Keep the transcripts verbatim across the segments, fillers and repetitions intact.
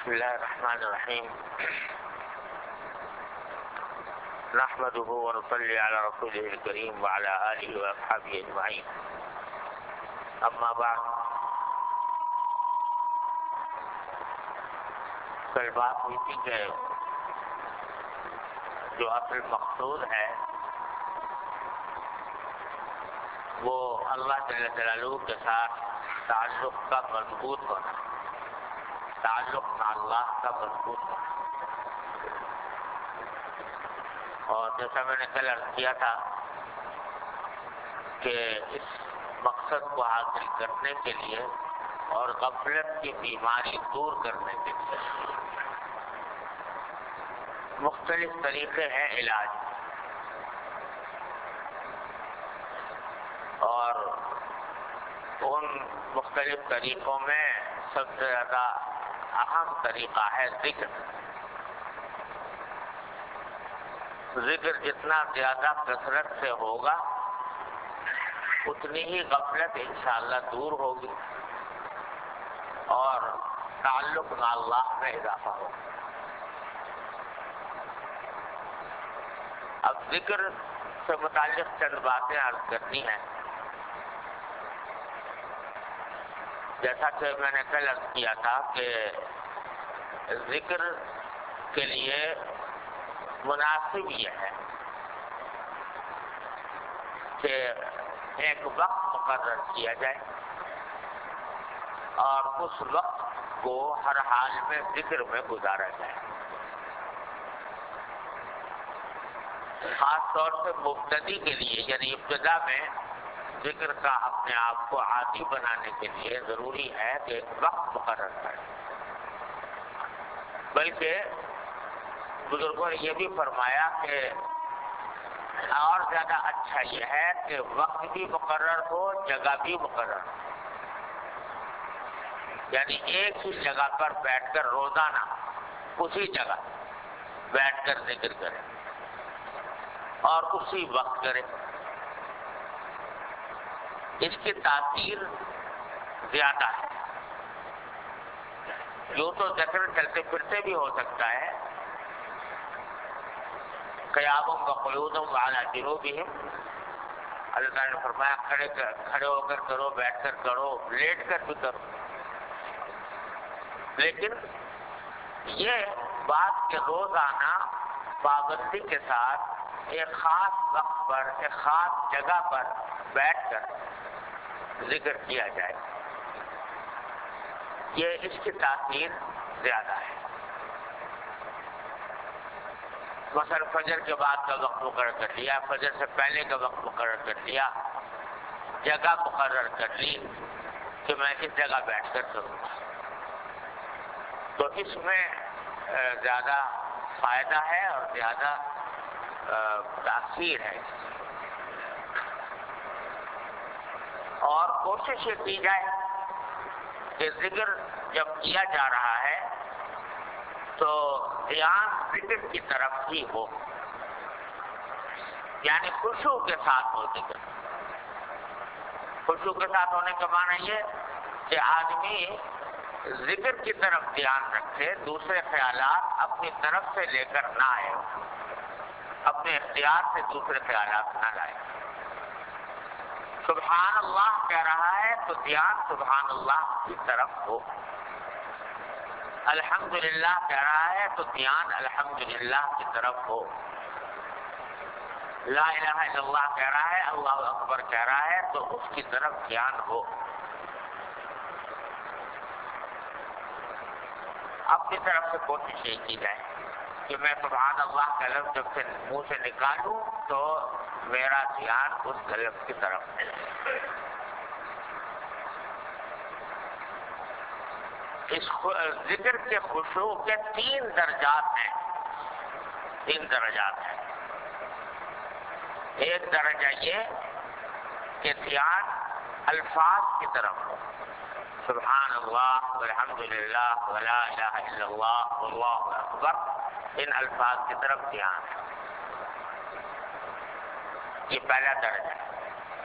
بسم الله الرحمن الرحيم نحمده ونصلي على رسوله الكريم وعلى آله وأصحابه أجمعين أما بعد کل بات ہوئی تھی کہ جو اصل مقصود ہے وہ اللہ جل جلالہ کے ساتھ تعلق کا مضبوط ہونا، تعلق نہ اللہ کا مضبوط ہونا۔ اور جیسا میں نے کل عرض کیا تھا کہ اس مقصد کو حاصل کرنے کے لیے اور غفلت کی بیماری دور کرنے کے لیے مختلف طریقے ہیں علاج، اور ان مختلف طریقوں میں سب سے زیادہ اہم طریقہ ہے ذکر۔ ذکر جتنا زیادہ کثرت سے ہوگا اتنی ہی غفلت انشاءاللہ دور ہوگی اور تعلق مع اللہ میں اضافہ ہوگا۔ اب ذکر سے متعلق چند باتیں عرض کرنی ہیں۔ جیسا کہ میں نے کل عرض کیا تھا کہ ذکر کے لیے مناسب یہ ہے کہ ایک وقت مقرر کیا جائے اور اس وقت کو ہر حال میں ذکر میں گزارا جائے۔ خاص طور سے مبتدی کے لیے، یعنی ابتدا میں ذکر کا اپنے آپ کو عادی بنانے کے لیے ضروری ہے کہ ایک وقت مقرر کرے۔ بلکہ بزرگوں نے یہ بھی فرمایا کہ اور زیادہ اچھا یہ ہے کہ وقت بھی مقرر ہو، جگہ بھی مقرر ہو، یعنی ایک ہی جگہ پر بیٹھ کر روزانہ اسی جگہ بیٹھ کر ذکر کرے اور اسی وقت کرے۔ اس کی تاثیر زیادہ ہے۔ یوں تو ذکر چلتے پھرتے بھی ہو سکتا ہے، قیام و قعود علی جنوبہم، اللہ تعالیٰ نے فرمایا کھڑے کر کھڑے ہو کر کرو، بیٹھ کر کرو، لیٹ کر بھی کرو۔ لیکن یہ بات کہ روزانہ پابندی کے ساتھ ایک خاص وقت پر ایک خاص جگہ پر بیٹھ کر ذکر کیا جائے، یہ اس کی تاثیر زیادہ ہے۔ مثلا فجر کے بعد کا وقت مقرر کر لیا، فجر سے پہلے کا وقت مقرر کر لیا، جگہ مقرر کر لی کہ میں اس جگہ بیٹھ کر کروں گا، تو اس میں زیادہ فائدہ ہے اور زیادہ تاثیر ہے۔ اور کوشش یہ کی جائے کہ ذکر جب کیا جا رہا ہے تو دھیان ذکر کی طرف ہی ہو، یعنی خشوع کے ساتھ ہو ذکر۔ خشوع کے ساتھ ہونے کا معنی یہ کہ آدمی ذکر کی طرف دھیان رکھے، دوسرے خیالات اپنی طرف سے لے کر نہ آئے، اپنے اختیار سے دوسرے خیالات نہ لائے۔ سبحان اللہ کہہ رہا ہے تو دھیان سبحان اللہ کی طرف ہو، الحمدللہ کہہ رہا ہے تو دھیان الحمدللہ کی طرف ہو، لا الہ الا اللہ کہہ رہا ہے، اللہ اکبر کہہ رہا ہے تو اس کی طرف دھیان ہو۔ اپنی طرف سے کوشش یہ کی جائے کہ میں سبحان اللہ کا لفظ جب سے منہ سے نکالوں تو میرا دھیان اس لفظ کی طرف ہے۔ اس ذکر کے خشوع کے تین درجات ہیں، تین درجات ہیں۔ ایک درجہ یہ کہ دھیان الفاظ کی طرف ہو، سبحان اللہ والحمدللہ ولا الہ الا اللہ واللہ اکبر، ان الفاظ کی طرف دھیان ہے، یہ پہلا درجہ ہے۔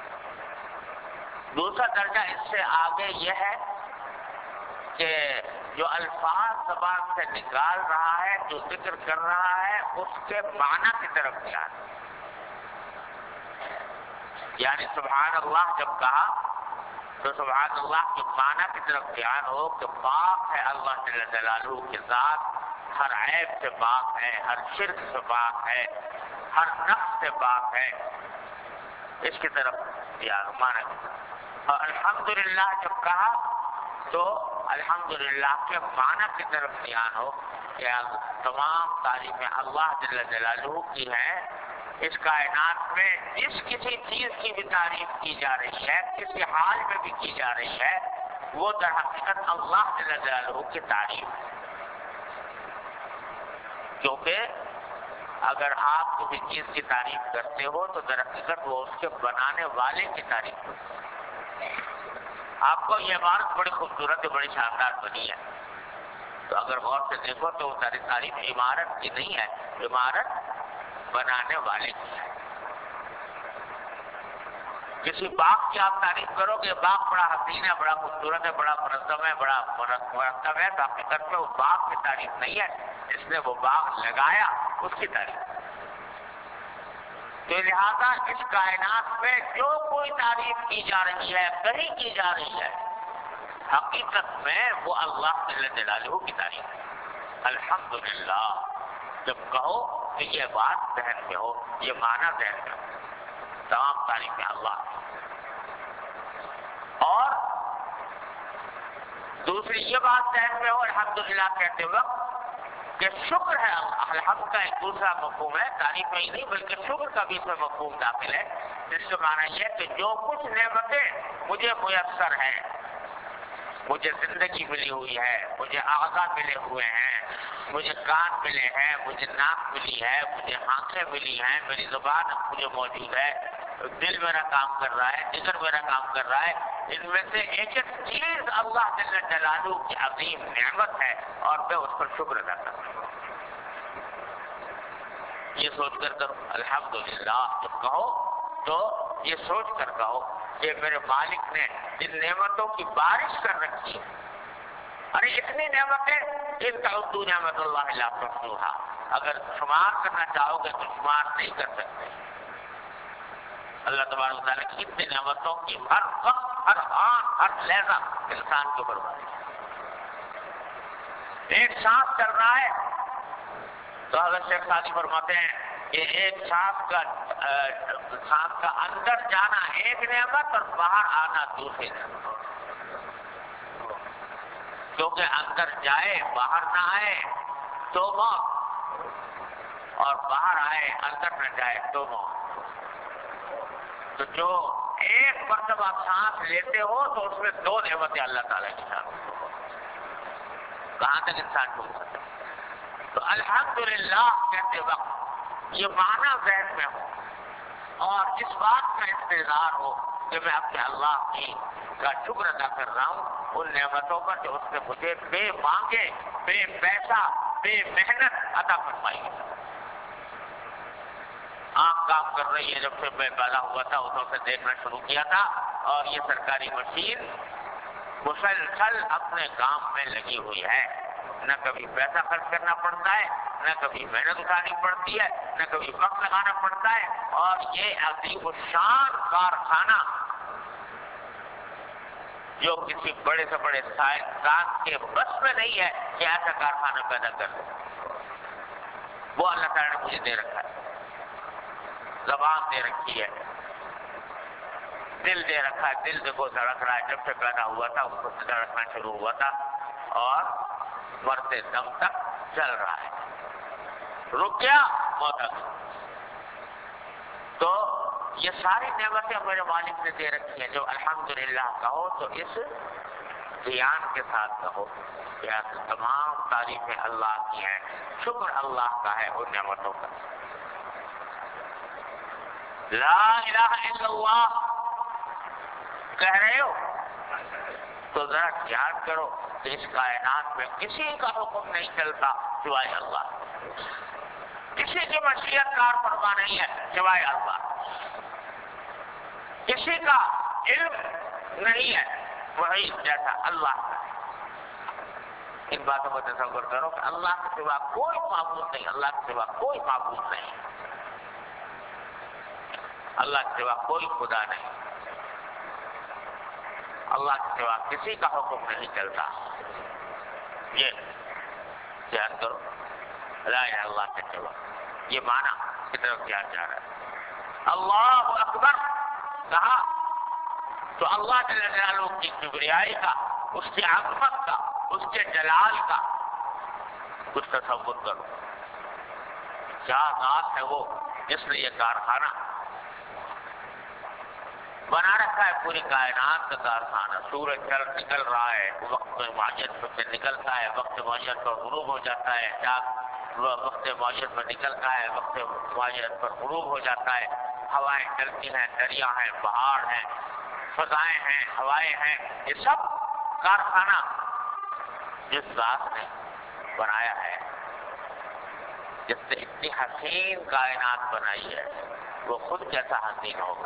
دوسرا درجہ اس سے آگے یہ ہے کہ جو الفاظ زبان سے نکال رہا ہے، جو ذکر کر رہا ہے، اس کے معنی کی طرف دھیان، یعنی سبحان اللہ جب کہا تو سبحان اللہ کے معنی کی طرف دھیان ہو کہ پاک ہے اللہ جل جلالہ کی ذات، ہر عیب سے پاک ہے، ہر شرک سے پاک ہے، ہر نقص سے پاک ہے، اس کی طرف دھیان معنی کی طرف۔ اور الحمدللہ جب کہا تو الحمدللہ کے معنی کی طرف دھیان ہو کہ تمام تعریفیں اللہ جل جلالہ کی ہیں۔ اس کائنات میں جس کسی چیز کی بھی تعریف کی جا رہی ہے، کسی حال میں بھی کی جا رہی ہے، وہ در حقیقت اللہ جل جلالہ کی تعریف ہے، کیونکہ اگر آپ کسی چیز کی تعریف کرتے ہو تو در حقیقت وہ اس کے بنانے والے کی تعریف ہے۔ آپ کو یہ عمارت بڑی خوبصورت ہے، بڑی شاندار بنی ہے، تو اگر غور سے دیکھو تو وہ ساری تعریف عمارت کی نہیں ہے، عمارت بنانے والے کی ہے۔ کسی باغ کی آپ تعریف کرو کہ باغ بڑا حسین ہے، بڑا خوبصورت ہے، بڑا منظم ہے، بڑا مرتب ہے، تو حقیقت میں وہ باغ کی تعریف نہیں ہے، جس نے وہ باغ لگایا اس کی تعریف۔ تو لہذا اس کائنات میں جو کوئی تعریف کی جا رہی ہے، کہیں کی جا رہی ہے، حقیقت میں وہ اللہ جل جلالہ کی تعریف ہے۔ الحمدللہ جب کہو کہ یہ بات ذہن میں ہو، یہ معنی ذہن میں ہو، تمام تعریفیں اللہ کی۔ اور دوسری یہ بات ذہن میں ہو الحمدللہ کہتے وقت کہ شکر ہے، الحمد کا ایک دوسرا مفہوم ہے، تعریف ہی نہیں بلکہ شکر کا بھی اس میں مفہوم داخل ہے، جس سے معنی یہ ہے کہ جو کچھ نعمتیں مجھے میسر ہیں، مجھے زندگی ملی ہوئی ہے، مجھے اعضاء ملے ہوئے ہیں، مجھے کان ملے ہیں، مجھے ناک ملی ہے، مجھے آنکھیں ملی ہیں، میری زبان مجھے موجود ہے، دل میرا کام کر رہا ہے، جگر میرا کام کر رہا ہے، ان میں سے ایک ایک چیز اللہ جل جلالہ کی عظیم نعمت ہے اور میں اس پر شکر ادا کرتا ہوں۔ یہ سوچ کر کرو الحمدللہ جب کہو تو یہ سوچ کر کہو کہ میرے مالک نے جن نعمتوں کی بارش کر رکھی ہے، ارے اتنی نعمتیں، ان تعدوا نعمت اللہ لا تحصوها، اگر شمار کرنا چاہو گے تو شمار نہیں کر سکتے۔ اللہ تبارک و تعالیٰ کی اتنی نعمتوں کی ہر وقت، ہر آن، ہر لہجہ انسان کے اوپر باری ہے۔ ایک سانس چل رہا ہے تو حضرت شیخ سعدی فرماتے ہیں کہ ایک سانس کا سانس کا اندر جانا ایک نعمت اور باہر آنا دوسری نعمت، کیونکہ اندر جائے باہر نہ آئے تو موت، اور باہر آئے اندر نہ جائے تو موت۔ تو جو ایک مرتبہ سانس لیتے ہو تو اس میں دو نعمتیں اللہ تعالیٰ کی شامل ہو، کہاں تک انسان ڈھونڈ سکتا ہے؟ تو الحمدللہ کہتے وقت یہ معنی ذہن میں ہو اور اس بات کا انتظار ہو کہ میں اپنے اللہ کی کا شکر ادا کر رہا ہوں ان نعمتوں پر جو اس نے مجھے بے مانگے، بے پیسہ، بے محنت عطا فرمائی ہے۔ آنکھ کام کر رہی ہے، جب سے میں پیدا ہوا تھا اس وقت سے دیکھنا شروع کیا تھا، اور یہ سرکاری مشین مسلسل اپنے کام میں لگی ہوئی ہے، نہ کبھی پیسہ خرچ کرنا پڑتا ہے، نہ کبھی محنت اٹھانی پڑتی ہے، نہ کبھی وقت لگانا پڑتا ہے، اور یہ عظیم الشان کارخانہ جو کسی بڑے سے بڑے سائنسدان کے بس میں نہیں ہے کہ ایسا کارخانہ پیدا کر دے، وہ اللہ تعالیٰ نے مجھے دے رکھا ہے۔ زبان دے رکھی ہے، دل دے رکھا ہے، دل دیکھو دھڑک رہا ہے، جب سے پیدا ہوا تھا اس کو دھڑکنا شروع ہوا تھا اور مرتے دم تک چل رہا ہے، رک گیا موت آ گئی۔ تو یہ ساری نعمتیں میرے مالک نے دے رکھی ہیں، جو الحمدللہ کہو تو اس دھیان کے ساتھ کہو کہ تمام تعریفیں اللہ کی ہیں، شکر اللہ کا ہے ان نعمتوں کا۔ لا الہ الا اللہ کہہ رہے ہو تو ذرا خیال کرو کہ اس کائنات میں کسی کا حکم نہیں چلتا سوائے اللہ، کسی کی مشیت کار فرما نہیں ہے سوائے اللہ، کسی کا علم نہیں ہے وہی جیسا اللہ کا۔ ان باتوں کو تصور کرو کہ اللہ کے سوا کوئی معبود نہیں، اللہ کے سوا کوئی معبود نہیں، اللہ کے سوا کوئی خدا نہیں، اللہ کے سوا کسی کا حکم نہیں چلتا. یہ خیال کرو لا الہ الا اللہ کے سوا، یہ معنی کی طرف کیا جا رہا ہے. اللہ اکبر کہا تو اللہ جل جلالہ کی کبریائی کا، اس کی عظمت کا، اس کے جلال کا کچھ تصور کرو. کیا ذات ہے وہ جس نے یہ کارخانہ بنا رکھا ہے، پوری کائنات کا کارخانہ. سورج چل نکل رہا ہے، وقت معین پر سے نکلتا ہے، وقت معین پر غروب ہو جاتا ہے، چاند وقت معین پر نکلتا ہے، وقت معین پر غروب ہو جاتا ہے. ہوائیں چلتی ہیں، دریا ہیں، پہاڑ ہیں، فضائیں ہیں، ہوائیں ہیں، یہ سب کارخانہ جس ذات نے بنایا ہے، جس نے اتنی حسین کائنات بنائی ہے، وہ خود کیسا حسین ہوگا.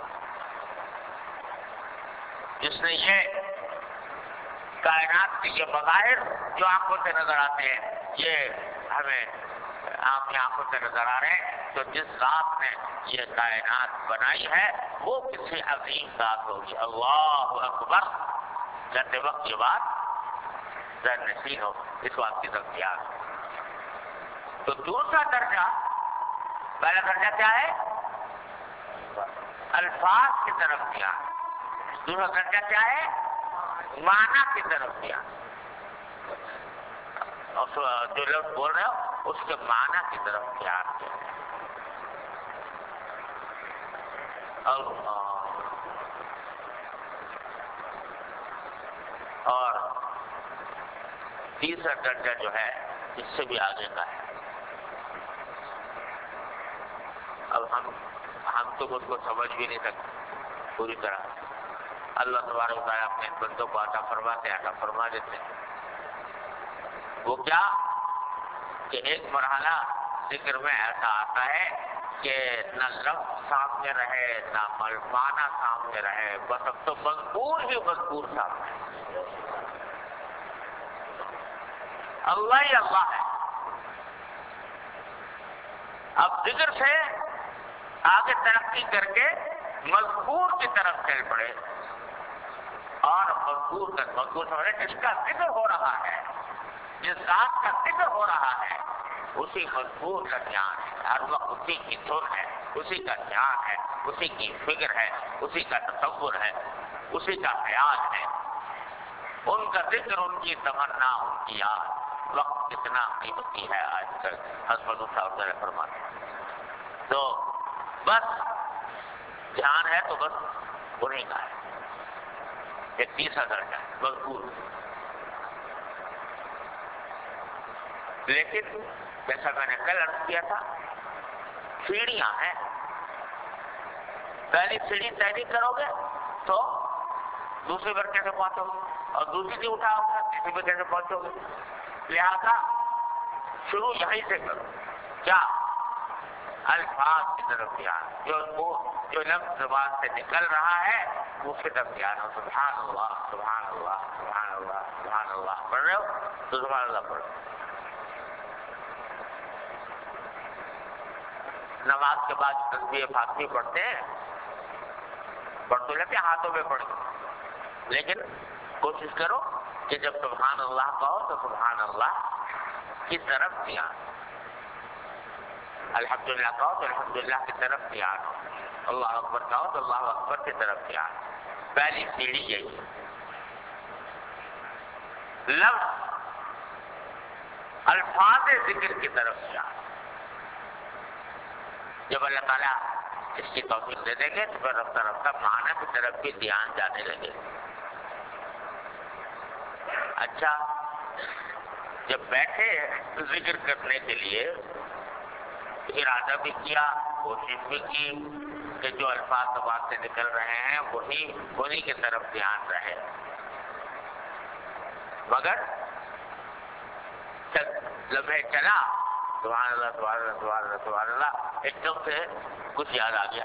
جس نے یہ کائنات کے یہ مظاہر جو آنکھوں سے نظر آتے ہیں، یہ ہمیں آپ آنکھوں سے نظر آ رہے ہیں، تو جس ذات نے یہ کائنات بنائی ہے وہ کسی عظیم ذات ہوگی. اللہ اکبر کہتے وقت یہ بات ذہن نشین ہو، اس بات کی طرف یاد. تو دوسرا درجہ، پہلا درجہ کیا ہے؟ الفاظ کی طرف دھیان. دوسرا درجہ کیا ہے؟ معنی کی طرف دھیان. اور جو لفظ بول رہے ہو اس کے معنی کی طرف دھیان دیں. اور تیسرا درجہ جو ہے اس سے بھی آگے کا ہے. اب ہم ہم تو اس کو سمجھ بھی نہیں سکتے پوری طرح. اللہ تبارک و تعالیٰ اپنے بندوں کو عطا فرماتے عطا فرما دیتے ہیں. وہ کیا کہ ایک مرحلہ ذکر میں ایسا آتا ہے کہ نہ لفظ سامنے رہے نہ معنی سامنے رہے، بس اب تو مذکور ہی مذکور سامنے. اللہ ہی اللہ ہے. اب ذکر سے آگے ترقی کر کے مذکور کی طرف چل پڑے، اور مذکور کا مذکور سمجھے جس کا ذکر ہو رہا ہے، جس ذات کا ذکر ہو رہا ہے، اسی مذکور کا دھیان ہے. ہر وقت اسی کی دھن ہے، اسی کا دھیان ہے، اسی کی فکر ہے، اسی کا تصور ہے، اسی کا خیال ہے. ان کا ذکر، ان کی تمنا، ان کی یاد. وقت کتنا قیمتی ہے آج کل، حضرت صاحب نے فرمایا. تو بس دھیان ہے تو بس انہیں کا ہے. ایک تیسرا درجہ ہے مذکور. لیکن جیسا میں نے کل عرض کیا تھا، سیڑھیاں ہیں. پہلی سیڑھی طے نہیں کرو گے تو دوسری پر کیسے پہنچو گے، اور دوسری سے اٹھاؤ گے تیسری پر کیسے پہنچو گے. لہذا شروع یہیں سے کرو. کیا؟ الفاظ کی طرف دھیان. جو وہ جو لفظ زبان سے نکل رہا ہے اس کی طرف دھیان ہو. سبحان اللہ سبحان اللہ سبحان اللہ سبحان اللہ پڑھ رہے ہو تو سبحان اللہ پڑھو. نماز کے بعد تسبیح فاطمی پڑھتے ہیں، پڑھ تو لیتے ہاتھوں میں پڑھ کے، لیکن کوشش کرو کہ جب سبحان اللہ کہو تو سبحان اللہ کی طرف دھیان. الحمدللہ کہو تو الحمدللہ کی طرف دھیان ہو. اللہ اکبر کہو تو اللہ اکبر کی طرف دھیان. پہلی سیڑھی یہی. لفظ الفاظ ذکر کی طرف دھیان. جب اللہ تعالیٰ اس کی توفیق دے دیں گے تو پھر رفتہ رفتہ معنی کی طرف بھی دھیان جانے لگے. اچھا، جب بیٹھے ذکر کرنے کے لیے ارادہ بھی کیا، کوشش بھی کی کہ جو الفاظ زبان سے نکل رہے ہیں وہی انہی کی طرف دھیان رہے، مگر لمحے چلا سبحان اللہ سبحان اللہ سبحان اللہ سبحان اللہ، ایک دم سے کچھ یاد آ گیا،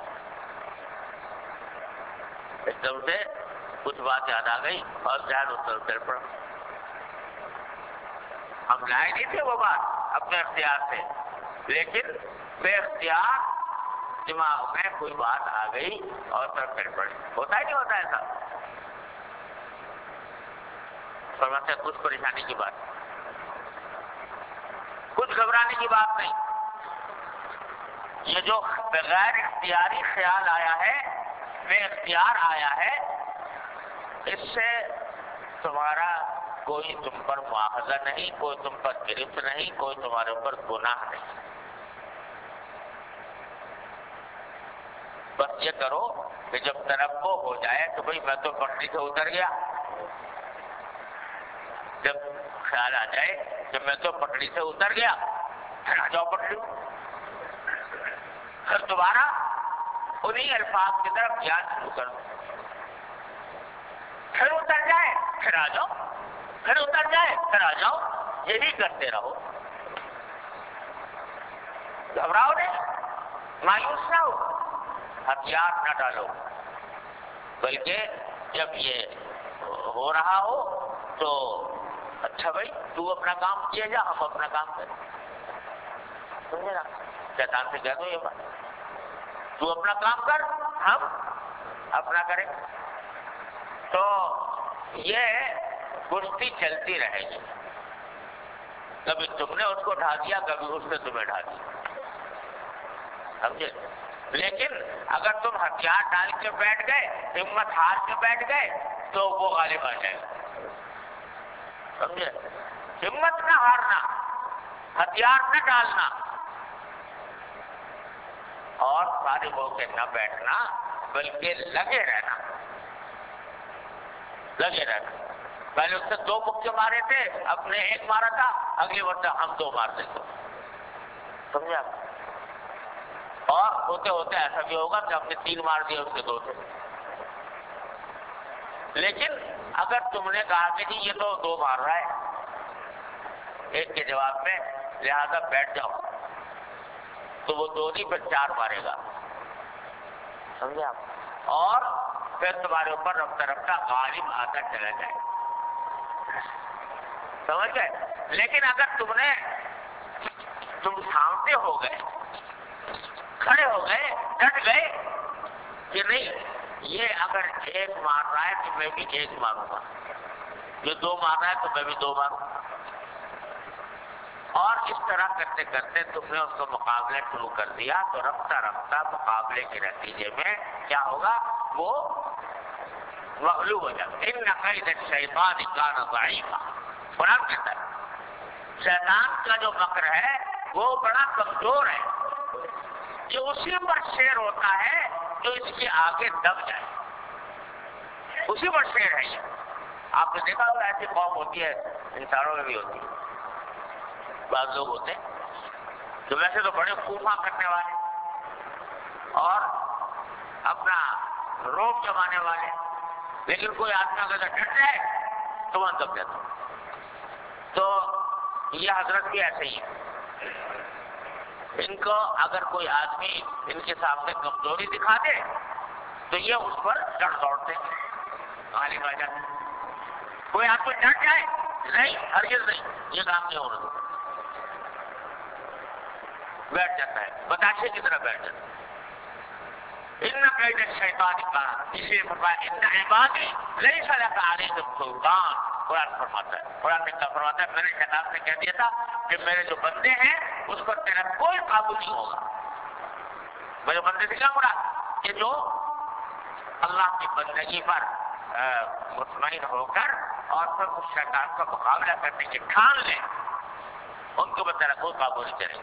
ایک دم سے کچھ بات یاد آ گئی اور ذہن اس طرف چل پڑا. ہم لائے نہیں تھے وہ بات اپنے اختیار سے، لیکن بے اختیار دماغ میں کوئی بات آ گئی اور سر پھر پڑی. ہوتا ہی نہیں ہوتا ایسا. فرماتے ہیں کچھ پریشانی کی بات، کچھ گھبرانے کی بات نہیں. یہ جو بغیر اختیاری خیال آیا ہے، بے اختیار آیا ہے، اس سے تمہارا کوئی تم پر مواخذہ نہیں، کوئی تم پر گرفت نہیں، کوئی تمہارے اوپر گناہ نہیں. بس یہ کرو کہ جب تنبہ ہو جائے تو بھئی میں تو پٹری سے اتر گیا، جب خیال آ جائے کہ میں تو پٹڑی سے اتر گیا، پھر آ جاؤ پٹڑی، پھر دوبارہ انہی الفاظ کی طرف یاد شروع کر دو. پھر اتر جائے پھر آ جاؤ، پھر اتر جائے پھر آ جاؤ. یہی کرتے رہو، گھبراؤ نہیں، مایوس نہ ہو، ہتھیار نہ ڈالو، بلکہ جب یہ ہو رہا ہو تو اچھا بھائی تو اپنا کام کیا جا، ہم اپنا کام کریں. سمجھے نا؟ شیطان سے کہہ دو یہ بات، تو اپنا کام کر، ہم اپنا کریں. تو یہ کشتی چلتی رہے گی، کبھی تم نے اس کو ڈھا دیا، کبھی اس نے تمہیں ڈھا دیا. سمجھے؟ لیکن اگر تم ہتھیار ڈال کے بیٹھ گئے، ہمت ہار کے بیٹھ گئے، تو وہ غالب آ جائے گا. سمجھے؟ ہمت نہ ہارنا، ہتھیار نہ ڈالنا، اور فارغ ہو کے نہ بیٹھنا، بلکہ لگے رہنا، لگے رہنا. پہلے اس سے دو مکے مارے تھے، اب نے ایک مارا تھا، اگلی مرتبہ ہم دو مار دیں گے. سمجھا؟ اور ہوتے ہوتے ایسا بھی ہوگا کہ ہم نے تین مار دیے، اس کے دو تھے. لیکن اگر تم نے کہا کہ جی یہ تو دو مار رہا ہے ایک کے جواب میں، لہذا بیٹھ جاؤ، تو وہ دو نہیں پھر چار مارے گا. سمجھے آپ؟ اور پھر تمہارے اوپر رفتہ رفتہ غالب آتا چلا جائے. سمجھ گئے؟ لیکن اگر تم نے تم سامنے ہو گئے، کھڑے ہو گئے، ڈٹ گئے کہ نہیں یہ اگر ایک مار رہا ہے تو میں بھی ایک ماروں گا، یہ دو مار رہا ہے تو میں بھی دو ماروں گا، اور اس طرح کرتے کرتے تم نے اس کو مقابلہ شروع کر دیا، تو رفتہ رفتہ مقابلے کے نتیجے میں کیا ہوگا؟ وہ مغلوب ہو جائے. ان قید الشیطان کان ضعیفا، قرآن کہتا ہے شیطان کا جو مکر ہے وہ بڑا کمزور ہے، جو اسی پر شیر ہوتا ہے جو اس کے آگے دب جائے، اسی پر شیر ہے. یہ آپ نے دیکھا ہوگا ایسی قوم ہوتی ہے، انسانوں میں بھی ہوتی ہے، بعض لوگ ہوتے ہیں جو ویسے تو بڑے خوفا کرنے والے اور اپنا روب جمانے والے، لیکن کوئی آدمی اگر ڈٹ جائے تو وہاں دب جاتا. تو یہ حضرت بھی ایسے ہی ہے، ان کو اگر کوئی آدمی ان کے سامنے کمزوری دکھا دے تو یہ اس پر ڈٹ دوڑتے غالب آ جاتے. کوئی آدمی ڈٹ جائے، نہیں ہرگز نہیں، یہ کام نہیں ہو رہا، بیٹھ جاتا ہے، بتاشے کی طرح بیٹھ جاتا ہے. ان قید الشیطان کان، اس لیے فرمایا ان عبادی لیس لک علیہم سلطان. قرآن فرماتا ہے، قرآن نے کیا فرماتا ہے؟ میں نے شیطان سے کہہ دیا تھا کہ میرے جو بندے ہیں اس پر تیرا کوئی قابو نہیں ہوگا. میرے بندے سے کیا مراد؟ کہ جو اللہ کی بندگی پر مطمئن ہو کر اور پھر اس شیطان کا مقابلہ کرنے کی ٹھان لیں، ان کو تیرا کوئی قابو نہیں کرے گا.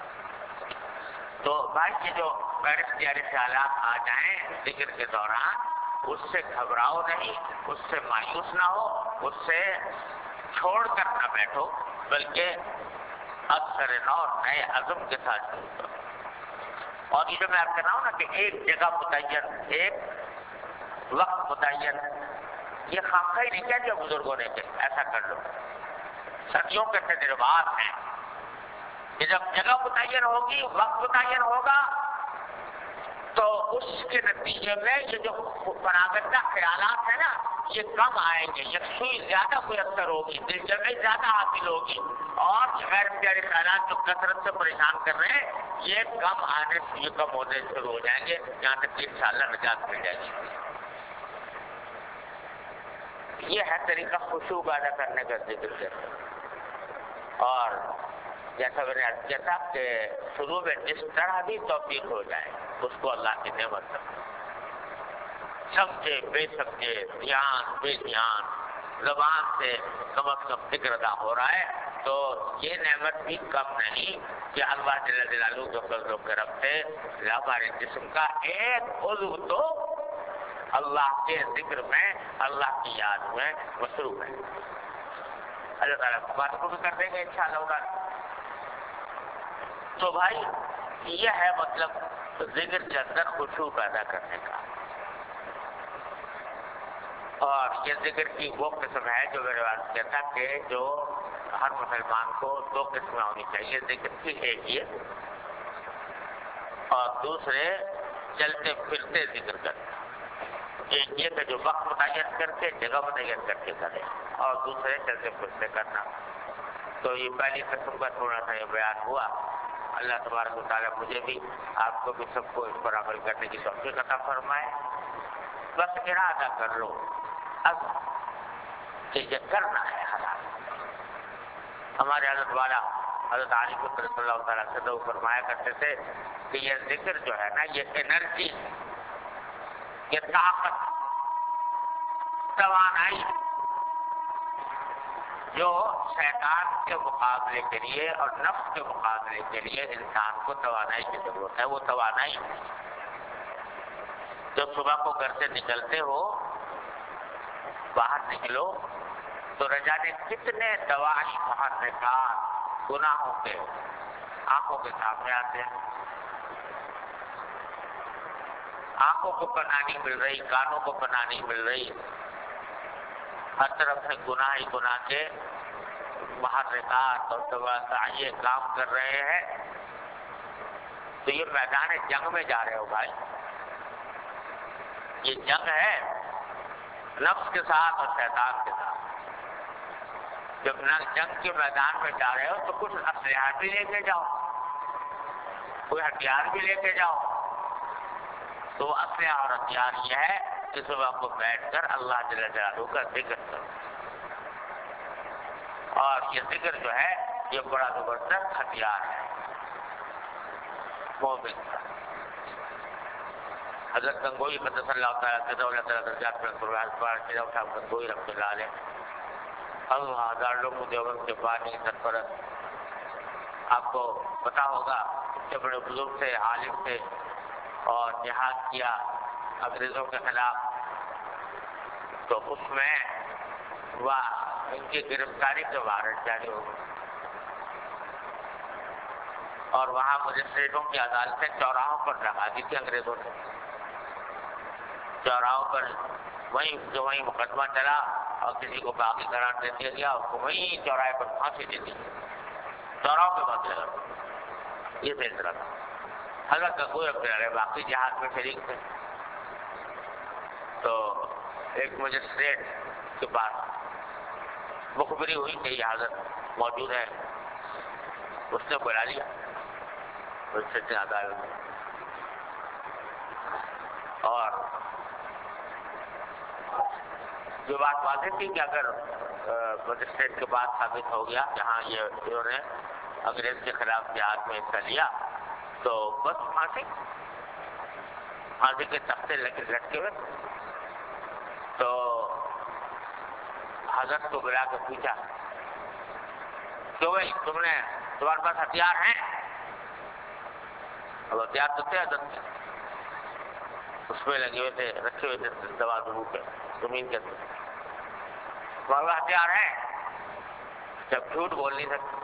تو بھائی یہ جو غیر اختیاری خیالات آ جائیں ذکر کے دوران، اس سے گھبراؤ نہیں، اس سے مایوس نہ ہو، اس سے چھوڑ کر نہ بیٹھو، بلکہ اکثر نو نئے عزم کے ساتھ شروع کرو. اور یہ جو میں آپ کہہ رہا ہوں نا کہ ایک جگہ متعین، ایک وقت متعین، یہ خاصا ہی نہیں کہہ دیا بزرگوں نے کہ ایسا کر لو. صدیوں کے تجربات ہیں کہ جب جگہ متعین ہوگی، وقت متعین ہوگا، تو اس کے نتیجے میں یہ جو فراغتہ خیالات ہیں نا یہ کم آئیں گے، یکسوئی زیادہ میسر ہوگی، دل جمعی زیادہ حاصل ہوگی، اور غیر اختیاری خیالات جو کثرت سے پریشان کر رہے ہیں یہ کم آنے سے یہ کم ہونے شروع ہو جائیں گے، یہاں تک کہ انشاءاللہ نجات مل جائے گی۔ یہ ہے طریقہ خشوع پیدا کرنے کا ذکر کرنا۔ اور جیسا میں نے عرض کیا تھا کہ شروع میں جس طرح بھی توفیق ہو جائے اس کو اللہ کی نعمت سمجھے، سمجھے بے سمجھے، دھیان بے دھیان، زبان سے کم از کم ذکر ادا ہو رہا ہے تو یہ نعمت بھی کم نہیں کہ اللہ جل جلالہ کے فضل و کرم سے ہمارے جسم کا ایک عضو تو اللہ کے ذکر میں، اللہ کی یاد میں مصروف ہے۔ اللہ تعالیٰ بات کو بھی کر دیں گے انشاءاللہ تعالیٰ۔ تو بھائی یہ ہے مطلب ذکر کے اندر خشوع پیدا کرنے کا، اور یہ ذکر کی وہ قسم ہے جو میرے بات کیا تھا کہ جو ہر مسلمان کو دو قسمیں ہونی چاہیے ذکر کی، ایک یہ اور دوسرے چلتے پھرتے ذکر کرنا۔ ایک یہ کہ جو وقت متعین کر کے جگہ متعین کر کے کرے، اور دوسرے چلتے پھرتے کرنا۔ تو یہ پہلی قسم کا تھوڑا سا یہ بیان ہوا۔ اللہ تبارک و تعالیٰ مجھے بھی آپ کو بھی سب کو اس پر عمل کرنے کی توفیق عطا فرمائے۔ بس ارادہ کر لو اب کہ یہ کرنا ہے حلال۔ ہمارے حضرت والا حضرت علی قدس صلی اللہ تعالیٰ سے فرمایا کرتے تھے کہ یہ ذکر جو ہے نا یہ انرجی، یہ طاقت، توانائی جو شیطان کے مقابلے کے لیے اور نفس کے مقابلے کے لیے انسان کو توانائی کی ضرورت ہے، وہ توانائی جب صبح کو گھر سے نکلتے ہو باہر نکلو تو رجانے کتنے دوائی محرکات گناہوں کے آنکھوں کے سامنے آتے ہیں، آنکھوں کو پناہ نہیں مل رہی، کانوں کو پناہ نہیں مل رہی، ہر طرف سے گناہ ہی گناہ کے محرکات اور توانائی کام کر رہے ہیں۔ تو یہ میدان جنگ میں جا رہے ہو بھائی، یہ جنگ ہے نفس کے ساتھ اور شیطان کے ساتھ۔ جب جنگ کے میدان میں جا رہے ہو تو کچھ اسلحہ بھی لے کے جاؤ، کوئی ہتھیار بھی لے کے جاؤ۔ تو اسلحہ اور ہتھیار یہ ہے کہ صبح کو بیٹھ کر اللہ جل جلالہ کا ذکر کرو، اور یہ ذکر جو ہے یہ بڑا زبردست ہتھیار ہے مومن کا۔ حضرت گنگوئی قدس اللہ تعالیٰ کے دولت درجات پر صاحب گنگوئی رحمۃ اللہ علیہ اللہ ہزار لوگوں دیوبند کے بانی سرپرست، آپ کو پتا ہوگا کہ بڑے بزرگ سے، عالم تھے اور جہاد کیا انگریزوں کے خلاف۔ تو اس میں وہ ان کی گرفتاری کے وارنٹ جاری ہو گئے، اور وہاں مجسٹریٹوں کی عدالتیں چوراہوں پر لگا دی تھی انگریزوں نے۔ چوراہوں پر وہیں جو وہیں مقدمہ چلا اور کسی کو باقی قرار دے دیا گیا، اس کو وہیں چوراہے پر پھانسی دے دی، چوراہوں کے بعد لگا۔ یہ سلسلہ تھا۔ حضرت کا کوئی اختیار ہے، باقی جہاد میں شریک تھے۔ تو ایک مجسٹریٹ کے پاس مخبری ہوئی کہ یہ حضرت موجود ہے، اس نے بلا لیا مجسٹریٹ نے عدالت میں، اور جو بات واضح تھی کہ اگر مجسٹریٹ کے بعد ثابت ہو گیا جہاں یہ انہوں نے انگریز کے خلاف جہاد میں حصہ لیا تو بس پھانسی پھانسی کے تختے لٹکے ہوئے۔ تو حضرت کو بلا کے پوچھا کہ بھائی تم نے تمہارے پاس ہتھیار ہیں؟ اب ہتھیار تو تھے حضرت کے، اس میں لگے ہوئے تھے، رکھے ہوئے تھے دوا دبو کے زمین کے اندر۔ تمہارے پاس ہتھیار ہیں؟ جب جھوٹ بول نہیں سکتے،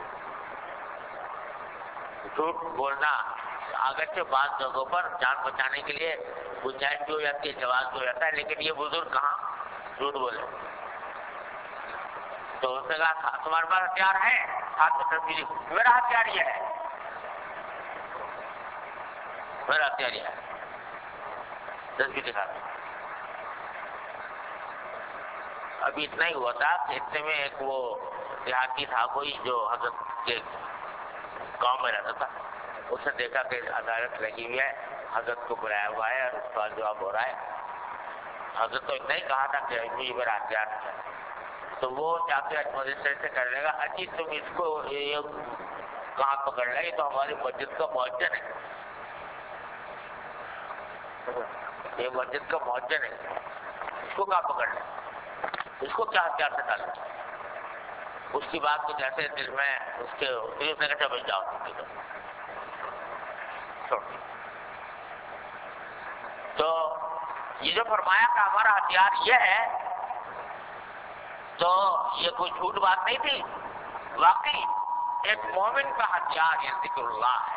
جھوٹ بولنا اگرچہ بعض جگہوں پر جان بچانے کے لیے گنجائش بھی ہو جاتی ہے، جواز بھی ہو جاتا ہے، لیکن یہ بزرگ کہاں جھوٹ بولے۔ تو اس نے کہا تمہارے پاس ہتھیار ہے؟ ہاتھ میں تصویر، میرا ہتھیار یہ ہے، میرا ہتھیار یہ ہے۔ تصویر دکھاتا ہوں. ابھی اتنا ہی ہوا تھا کہ اتنے میں ایک وہ دیہاتی تھا کوئی جو حضرت کے گاؤں میں رہتا تھا، اس نے دیکھا کہ عدالت لگی ہوئی ہے، حضرت کو بلایا ہوا ہے اور سوال جواب ہو رہا ہے. حضرت تو اتنا ہی کہا تھا کہ مجھے میرا ہتھیار ہے. تو وہ جا کے ایڈمنسٹریٹر سے کرنے لگا، اجی تم اس کو یہ کہاں پکڑ لے، یہ تو ہماری مسجد کا مؤذن ہے، یہ مسجد کا مؤذن ہے، اس کو کہاں پکڑ لیں، اس کو کیا ہتھیار سے ڈالیں. اس کی بات کو جیسے دل میں اس کے اس نے کہا بھائی جاؤ چھوڑ. تو یہ جو فرمایا کہ ہمارا ہتھیار یہ ہے، تو یہ کوئی جھوٹ بات نہیں تھی. واقعی ایک مومن کا ہتھیار یہ ذکر اللہ ہے،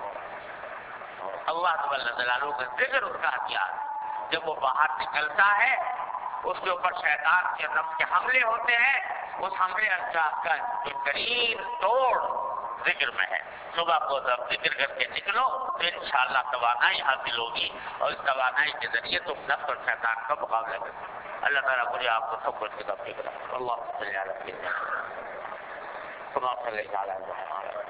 اللہ تعالیٰ کا ذکر اس کا ہتھیار. جب وہ باہر نکلتا ہے اس کے اوپر شیطان کے نفس کے حملے ہوتے ہیں، اس حملے اجزاء کا بہترین توڑ ذکر میں ہے. صبح کو جب ذکر کر کے نکلو تو انشاءاللہ توانائی حاصل ہوگی، اور اس توانائی کے ذریعے تم نفس اور شیطان کا مقابلہ کرو. اللہ تعالیٰ مجھے آپ کو سب کچھ کتاب کرا. اللہ صلی علی سیدنا محمد صلی اللہ علیہ وسلم.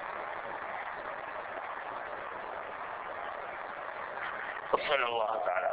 صلی اللہ تعالیٰ